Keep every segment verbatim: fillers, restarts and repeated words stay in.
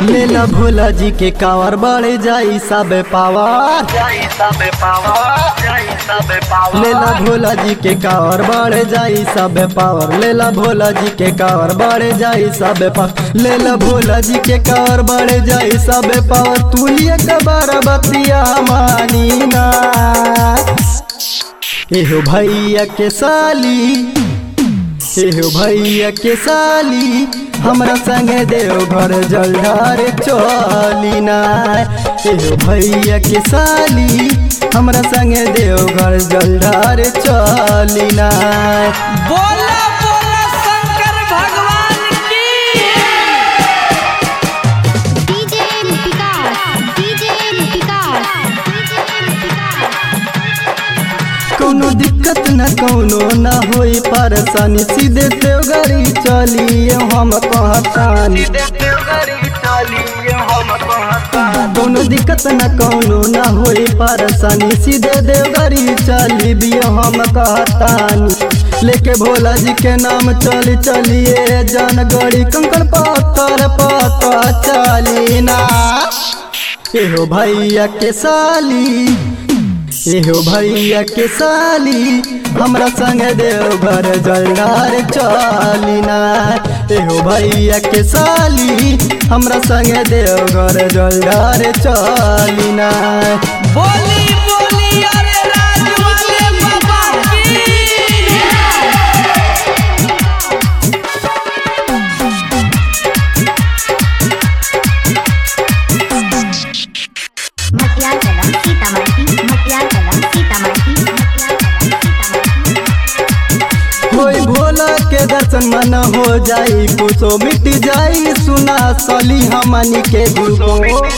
लेला भोला जी के कावर बढ़ जाई सब पावर, लेला भोला जी के कावर बढ़ जाई सब पावर, लेला भोला जी के कावर बढ़ जाई सब पावर, लेला भोला जी के कावर बढ़ जाई सब पावर। तू ही एक बार बतिया मानी ना, एहो भैया के साली, एहो भैया के साली, हमरा संगे देवघर जलधार चली ना। एहो भैया के साली, हमरा संगे देवघर जलधार चली ना। बोला बोला शंकर भगवान की। डीजे विकास, डीजे विकास, कोनो दिक्कत न कोनो न होई परेशानी, सीधे देवघरी चली हम कहतानी। कोनो दिक्कत न कोनो न होई परेशानी, सीधे देवघरी चली भी हम कहतानी। लेके भोला जी के नाम चली चलिए जानगढ़ी, कंकड़ पत्थर पत्थर चली ना। एहो भैया के साली, एहो भैया के साली, हमरा संग देवघर जलधार चली ना। एहो भैया के साली, हमरा संग देवघर जलधार चली ना। बोली बोली अरे राज वाले बाबा की। मटियार कलम सीतामढ़ी, मटियार कलम सीतामढ़ी, मटियार कलम सीतामढ़ी। होई भोला के दर्शन मन हो जाई, कुछो मिट जाई सुना सली हमनी के दुखो।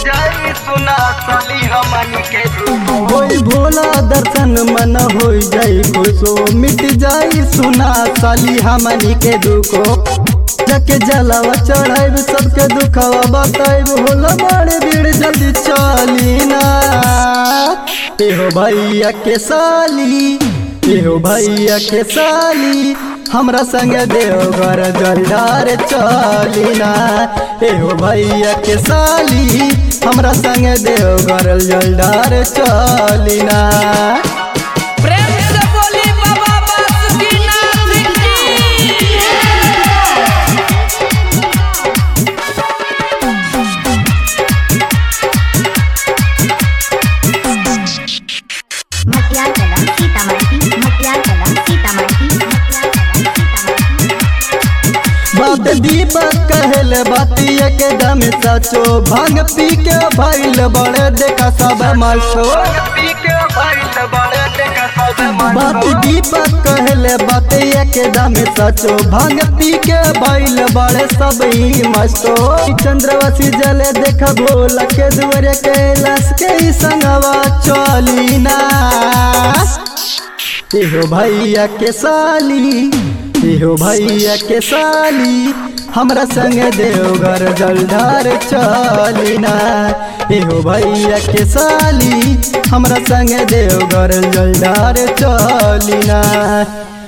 होई भोला दर्शन मन हो जाई, कुछो मिट जाई सुना सली हमनी के दुखो। जाके जलावा चढ़ाइब सबके दुखवा बताइब, होला बड़े भीड़ जल्दी चली ना। एहो भैया के साली, एहो भैया के साली, हमरा संगे देवघर जलधार चली ना। एहो भैया के साली, हमरा संगे देवघर जलधार चली ना। प्रेम से बोली बाबा बासुकीनाथ की। मटियार कलम सीतामढ़ी, मटियार कलम सीतामढ़ी, मटियार कलम सीतामढ़ी। बात दीपक कहल बातिया के दम सचो, भांग पी के भइल बड़े देखा सब मसो। बात दीपक कहल बातिया के दम सचो, भांग पी के भइल बड़े सब ही मसो। चंद्रवासी जले देख भोला के दुआरे कैलाश के ही संगवा चली ना। एहो भैया के साली, एहो भैया के साली, हमरा संग देवघर जलधार चली ना। एहो भैया के साली, हमरा संग देवघर जलधार चली ना।